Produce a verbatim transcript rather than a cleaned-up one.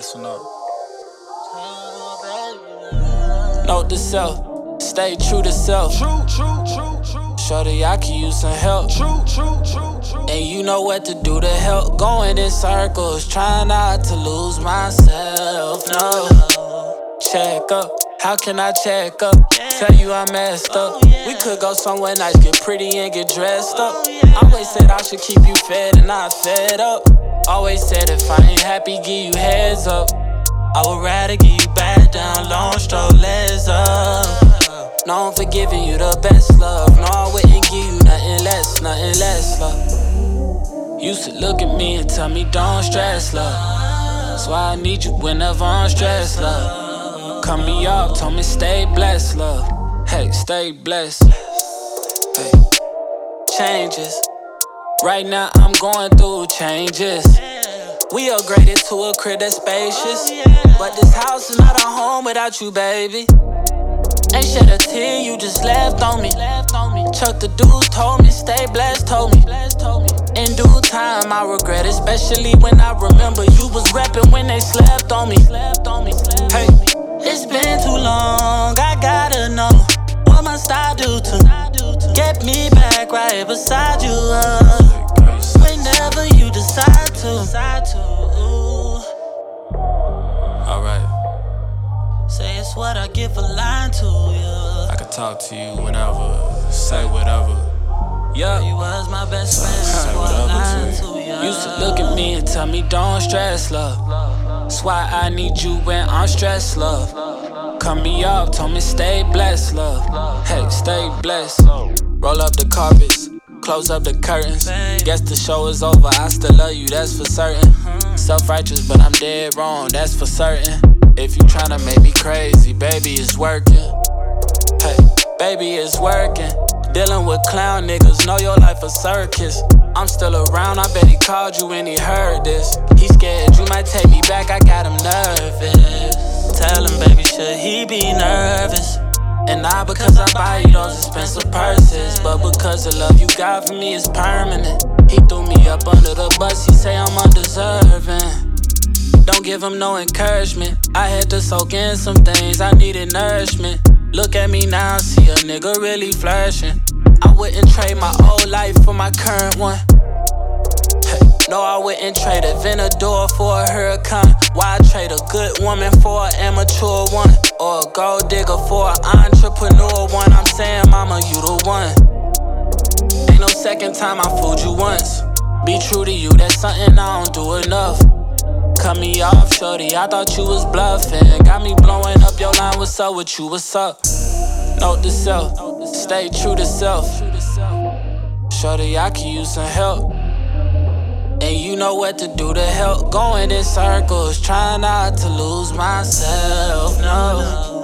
Listen up. Note to self, stay true to self. True, true, true, true. Shorty, I can use some help. True, true, true, true. And you know what to do to help. Going in circles, trying not to lose myself. No, check up. How can I check up? Tell you I messed up. We could go somewhere nice, get pretty and get dressed up. Always said I should keep you fed and not fed up. Always said if I ain't happy, give you heads up. I would rather give you back down, long stroke, legs up. No, I'm forgiving you the best love. No, I wouldn't give you nothing less, nothing less love. Used to look at me and tell me don't stress, love. That's why I need you whenever I'm stressed, love. Cut me off, told me stay blessed, love. Hey, stay blessed. Hey, changes. Right now I'm going through changes. We upgraded to a crib that's spacious, but this house is not a home without you, baby. Ain't shed a tear, you just left on me. Chuck the dudes told me, stay blessed, told me. In due time I regret, especially when I remember you was reppin' when they slept on me. Hey, it's been too long, I gotta know, what must I do to get me back right beside you, uh, whenever you decide to. Alright. Say it's what I give a line to, yeah. I can talk to you whenever, say whatever. Yeah, you was my best friend, Say whatever to you. to you. Used to look at me and tell me don't stress, love. That's why I need you when I'm stressed, love. Cut me off, told me stay blessed, love. Hey, stay blessed. Roll up the carpets, close up the curtains. Guess the show is over, I still love you, that's for certain. Self-righteous, but I'm dead wrong, that's for certain. If you tryna make me crazy, baby, it's working. Hey, baby, it's working. Dealing with clown niggas, know your life a circus. I'm still around, I bet he called you when he heard this. He scared you might take me back, I got him nervous. Tell him, baby, should he be nervous? And not because I buy you those expensive purses, but because the love you got for me is permanent. He threw me up under the bus, he say I'm undeserving. Don't give him no encouragement. I had to soak in some things, I needed nourishment. Look at me now, see a nigga really flourishing. I wouldn't trade my old life for my current one. Hey, no, I wouldn't trade a Venador for a hurricane. Why trade a good woman for an immature one? Or a gold digger for an entrepreneur one? I'm saying, mama, you the one. Ain't no second time I fooled you once. Be true to you, that's something I don't do enough. Cut me off, shorty, I thought you was bluffing. Got me blowing up your line, what's up with you, what's up? Note to self, stay true to self. Shorty, I can use some help. And you know what to do to help. Going in circles, trying not to lose myself, no.